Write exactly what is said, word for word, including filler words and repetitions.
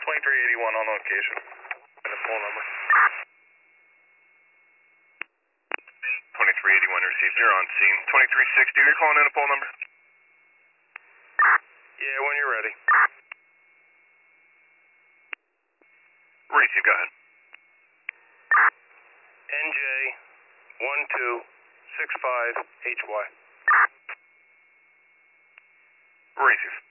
twenty-three eighty-one on location. And the phone number. twenty-three eighty-one received. You're on scene. twenty-three sixty, are you calling in a phone number? Yeah, when you're ready. Receive, go ahead. N J one two six five H Y. Receive.